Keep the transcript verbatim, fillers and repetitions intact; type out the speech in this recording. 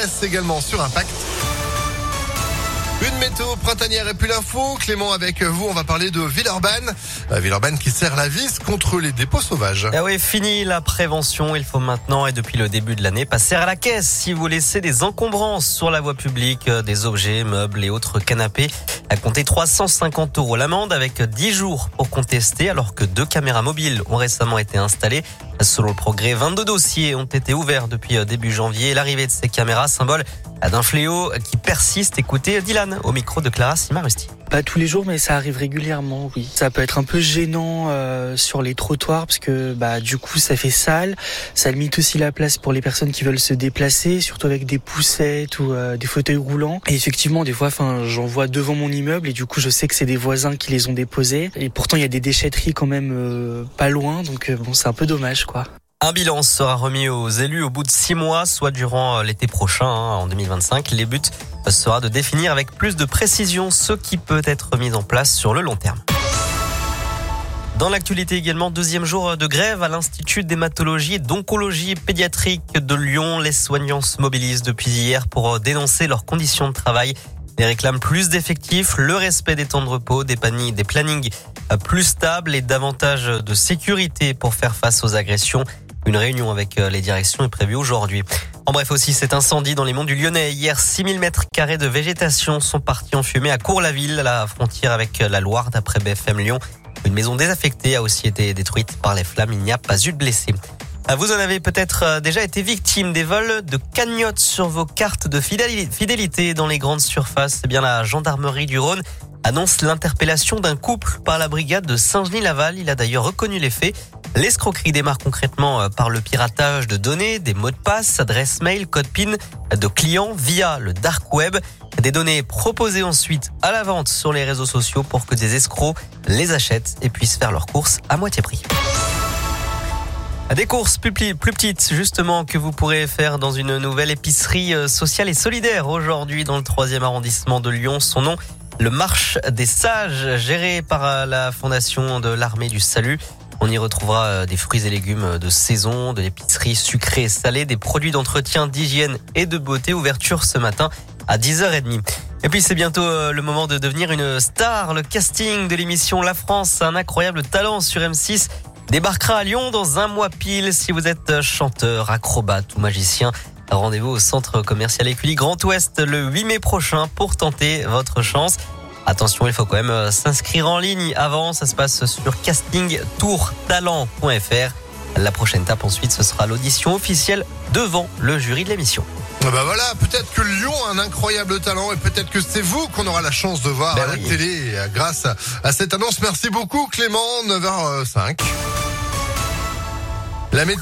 Grèce également sur Impact. Une météo printanière et puis l'info. Clément, avec vous, on va parler de Villeurbanne. Euh, Villeurbanne qui serre la vis contre les dépôts sauvages. Ah oui, fini la prévention. Il faut maintenant, et depuis le début de l'année, passer à la caisse si vous laissez des encombrances sur la voie publique, des objets, meubles et autres canapés. À compter trois cent cinquante euros l'amende avec dix jours pour contester, alors que deux caméras mobiles ont récemment été installées. Selon le Progrès, vingt-deux dossiers ont été ouverts depuis début janvier. L'arrivée de ces caméras, symbole d'un fléau qui persiste. Écoutez Dylan au micro de Clara Simarusti. Pas tous les jours, mais ça arrive régulièrement, oui. Ça peut être un peu gênant euh, sur les trottoirs parce que bah du coup ça fait sale. Ça limite aussi la place pour les personnes qui veulent se déplacer, surtout avec des poussettes ou euh, des fauteuils roulants. Et effectivement, des fois, enfin, j'en vois devant mon immeuble et du coup, je sais que c'est des voisins qui les ont déposés. Et pourtant, il y a des déchetteries quand même euh, pas loin, donc euh, bon, c'est un peu dommage, quoi. Un bilan sera remis aux élus au bout de six mois, soit durant l'été prochain, hein, en deux mille vingt-cinq. Les buts sera de définir avec plus de précision ce qui peut être mis en place sur le long terme. Dans l'actualité également, deuxième jour de grève à l'Institut d'hématologie et d'oncologie pédiatrique de Lyon. Les soignants se mobilisent depuis hier pour dénoncer leurs conditions de travail. Ils réclament plus d'effectifs, le respect des temps de repos, des plannings, des plannings plus stables et davantage de sécurité pour faire face aux agressions. Une réunion avec les directions est prévue aujourd'hui. En bref aussi, cet incendie dans les monts du Lyonnais. Hier, six mille mètres carrés de végétation sont partis en fumée à Cours-la-Ville, à la frontière avec la Loire, d'après B F M Lyon. Une maison désaffectée a aussi été détruite par les flammes. Il n'y a pas eu de blessés. Vous en avez peut-être déjà été victime des vols de cagnottes sur vos cartes de fidélité dans les grandes surfaces. Eh bien, la gendarmerie du Rhône annonce l'interpellation d'un couple par la brigade de Saint-Genis-Laval. Il a d'ailleurs reconnu les faits. L'escroquerie démarre concrètement par le piratage de données, des mots de passe, adresses mail, code PIN de clients via le dark web. Des données proposées ensuite à la vente sur les réseaux sociaux pour que des escrocs les achètent et puissent faire leurs courses à moitié prix. Des courses plus, plus petites, justement, que vous pourrez faire dans une nouvelle épicerie sociale et solidaire aujourd'hui dans le troisième arrondissement de Lyon. Son nom, le Marche des Sages, géré par la Fondation de l'Armée du Salut. On y retrouvera des fruits et légumes de saison, de l'épicerie sucrée et salée, des produits d'entretien, d'hygiène et de beauté. Ouverture ce matin à dix heures trente. Et puis c'est bientôt le moment de devenir une star. Le casting de l'émission La France, un incroyable talent sur M six, débarquera à Lyon dans un mois pile. Si vous êtes chanteur, acrobate ou magicien, rendez-vous au centre commercial Écully Grand Ouest le huit mai prochain pour tenter votre chance. Attention, il faut quand même s'inscrire en ligne avant. Ça se passe sur casting tour talent point f r. La prochaine étape ensuite, ce sera l'audition officielle devant le jury de l'émission. Ah bah voilà, peut-être que Lyon a un incroyable talent et peut-être que c'est vous qu'on aura la chance de voir ben à oui. la télé grâce à cette annonce. Merci beaucoup Clément, neuf heures cinq. La météo